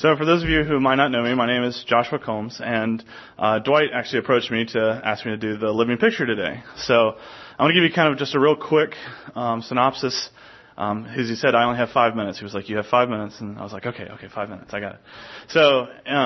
So for those of you who might not know me, my name is Joshua Combs, and Dwight actually approached me to ask me to do the living picture today. So I want to give you kind of just a real quick synopsis. As he said, I only have 5 minutes. He was like, you have 5 minutes. And I was like, okay, 5 minutes. I got it. So,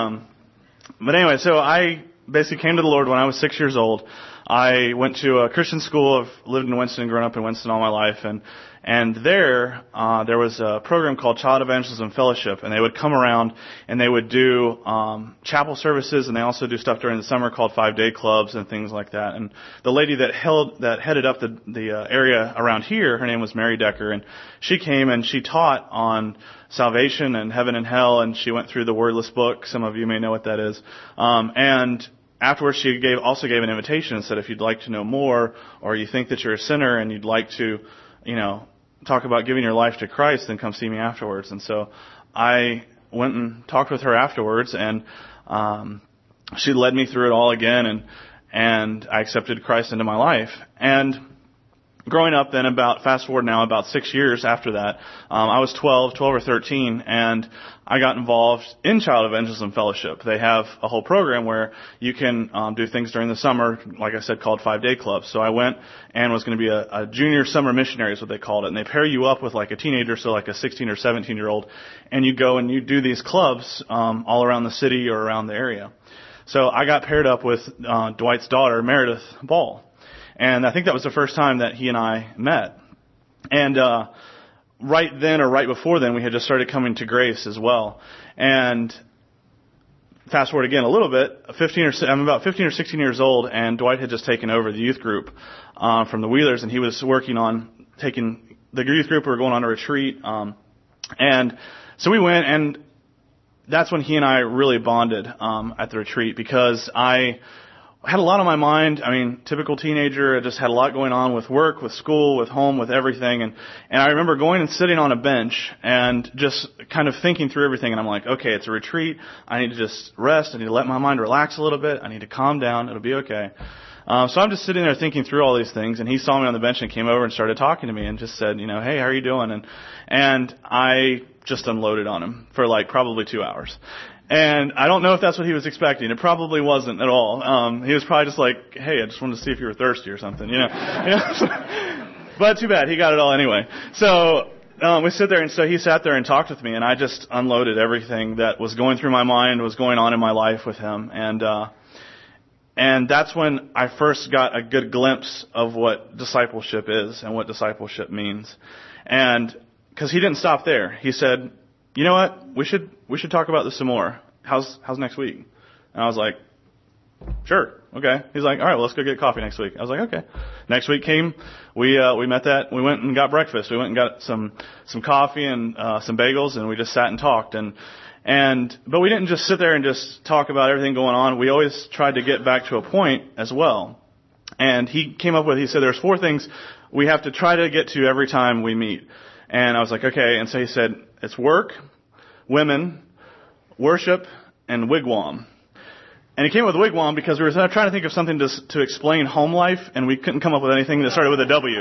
but anyway, so I basically came to the Lord when I was 6 years old. I went to a Christian school. I've lived in Winston, grown up in Winston all my life. And there was a program called Child Evangelism Fellowship, and they would come around and they would do chapel services, and they also do stuff during the summer called 5-day clubs and things like that. And the lady that headed up the area around here, her name was Mary Decker, and she came and she taught on salvation and heaven and hell, and she went through the Wordless book. Some of you may know what that is. And afterwards, she also gave an invitation and said, if you'd like to know more, or you think that you're a sinner and you'd like to, talk about giving your life to Christ, then come see me afterwards. And so I went and talked with her afterwards, and she led me through it all again, and I accepted Christ into my life. And growing up then, fast forward now, about 6 years after that, I was 12 or 13, and I got involved in Child Evangelism Fellowship. They have a whole program where you can do things during the summer, like I said, called 5-day clubs. So I went and was going to be a junior summer missionary is what they called it. And they pair you up with like a teenager, so like a 16 or 17-year-old, and you go and you do these clubs all around the city or around the area. So I got paired up with Dwight's daughter, Meredith Ball. And I think that was the first time that he and I met. And right then or right before then, we had just started coming to grace as well. And fast forward again a little bit, I'm about 15 or 16 years old, and Dwight had just taken over the youth group from the Wheelers, and he was working on taking the youth group. We were going on a retreat. And so we went, and that's when he and I really bonded at the retreat, because I had a lot on my mind. I mean, typical teenager. I just had a lot going on with work, with school, with home, with everything. And I remember going and sitting on a bench and just kind of thinking through everything. And I'm like, okay, it's a retreat. I need to just rest. I need to let my mind relax a little bit. I need to calm down. It'll be okay. So I'm just sitting there thinking through all these things. And he saw me on the bench and came over and started talking to me and just said, hey, how are you doing? And I just unloaded on him for like probably 2 hours. And I don't know if that's what he was expecting. It probably wasn't at all. He was probably just like, hey, I just wanted to see if you were thirsty or something, But too bad. He got it all anyway. So we sit there, and so he sat there and talked with me, and I just unloaded everything that was going through my mind, was going on in my life with him. And that's when I first got a good glimpse of what discipleship is and what discipleship means. And because he didn't stop there. He said, you know what? We should talk about this some more. How's next week? And I was like, sure, okay. He's like, all right, well, let's go get coffee next week. I was like, okay. Next week came, we met that. We went and got breakfast. We went and got some coffee and some bagels, and we just sat and talked. But we didn't just sit there and just talk about everything going on. We always tried to get back to a point as well. And he said there's 4 things we have to try to get to every time we meet. And I was like, okay. And so he said, it's work, women, worship, and wigwam. And he came up with wigwam because we were trying to think of something to explain home life, and we couldn't come up with anything that started with a W.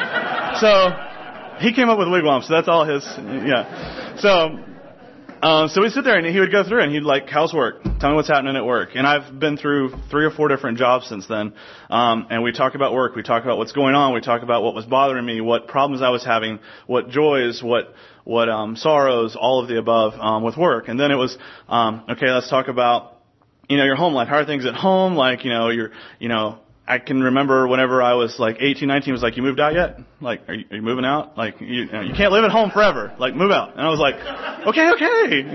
So he came up with wigwam. So that's all his, yeah. So we'd sit there, and he would go through, and he'd like, how's work? Tell me what's happening at work. And I've been through 3 or 4 different jobs since then. And we talk about work. We talk about what's going on. We talk about what was bothering me, what problems I was having, what joys, what sorrows, all of the above, with work. And then it was, okay, let's talk about, your home life. How are things at home? Like, I can remember whenever I was like 18, 19, it was like, you moved out yet? Like, are you moving out? Like, you can't live at home forever. Like, move out. And I was like, okay,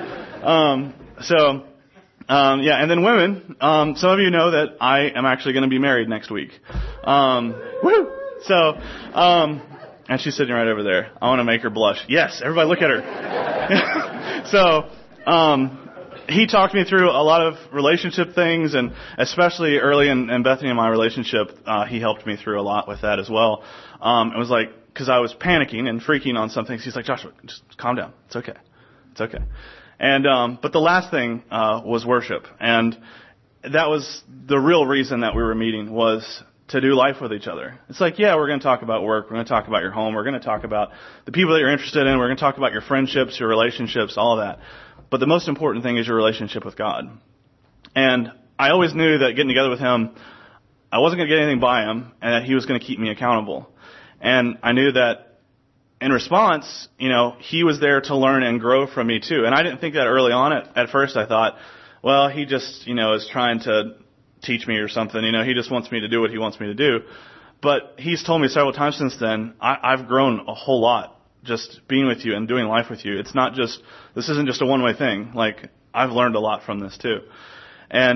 yeah. And then women, some of you know that I am actually going to be married next week. Woo! So, and she's sitting right over there. I want to make her blush. Yes, everybody look at her. So, he talked me through a lot of relationship things, and especially early in Bethany and my relationship, he helped me through a lot with that as well. It was like, because I was panicking and freaking on some things, he's like, Joshua, just calm down. It's okay. And but the last thing was worship, and that was the real reason that we were meeting, was to do life with each other. It's like, yeah, we're going to talk about work, we're going to talk about your home, we're going to talk about the people that you're interested in, we're going to talk about your friendships, your relationships, all of that. but the most important thing is your relationship with God. And I always knew that getting together with him, I wasn't going to get anything by him, and that he was going to keep me accountable. And I knew that in response, he was there to learn and grow from me too. And I didn't think that early on. At first I thought, well, he just, is trying to teach me or something. He just wants me to do what he wants me to do. But he's told me several times since then, I've grown a whole lot just being with you and doing life with you. It's not just, this isn't just a one-way thing. Like, I've learned a lot from this too. And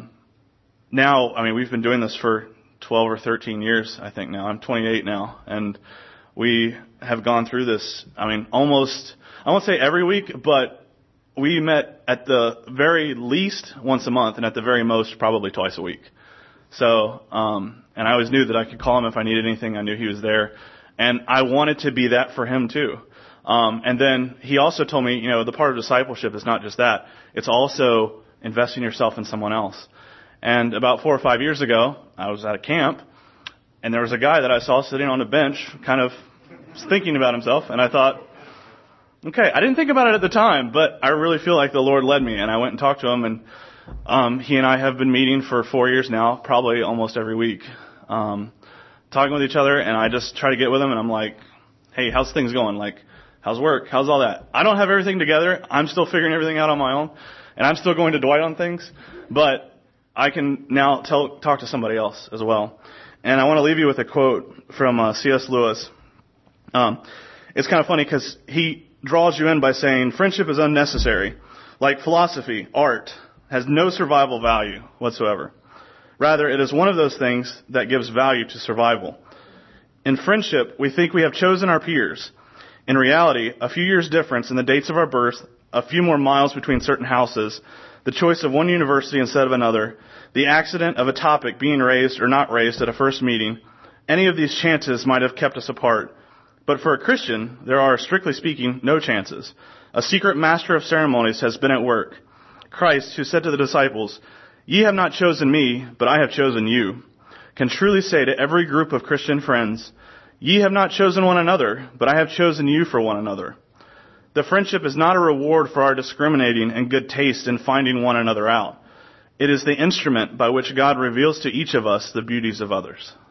now, we've been doing this for 12 or 13 years, I think now. I'm 28 now. And we have gone through this, almost, I won't say every week, but we met at the very least once a month, and at the very most probably twice a week. So, and I always knew that I could call him if I needed anything. I knew he was there. And I wanted to be that for him too. And then he also told me, the part of discipleship is not just that. It's also investing yourself in someone else. And about 4 or 5 years ago, I was at a camp, and there was a guy that I saw sitting on a bench, kind of thinking about himself, and I thought, okay, I didn't think about it at the time, but I really feel like the Lord led me, and I went and talked to him, and he and I have been meeting for 4 years now, probably almost every week, talking with each other, and I just try to get with him, and I'm like, hey, how's things going? Like, how's work? How's all that? I don't have everything together. I'm still figuring everything out on my own, and I'm still going to Dwight on things, but I can now talk to somebody else as well. And I want to leave you with a quote from C.S. Lewis. It's kind of funny because he draws you in by saying, friendship is unnecessary. Like philosophy, art has no survival value whatsoever. Rather, it is one of those things that gives value to survival. In friendship, we think we have chosen our peers. In reality, a few years' difference in the dates of our birth, a few more miles between certain houses, the choice of one university instead of another, the accident of a topic being raised or not raised at a first meeting, any of these chances might have kept us apart. But for a Christian, there are, strictly speaking, no chances. A secret master of ceremonies has been at work. Christ, who said to the disciples, "Ye have not chosen me, but I have chosen you," can truly say to every group of Christian friends, "Ye have not chosen one another, but I have chosen you for one another." The friendship is not a reward for our discriminating and good taste in finding one another out. It is the instrument by which God reveals to each of us the beauties of others.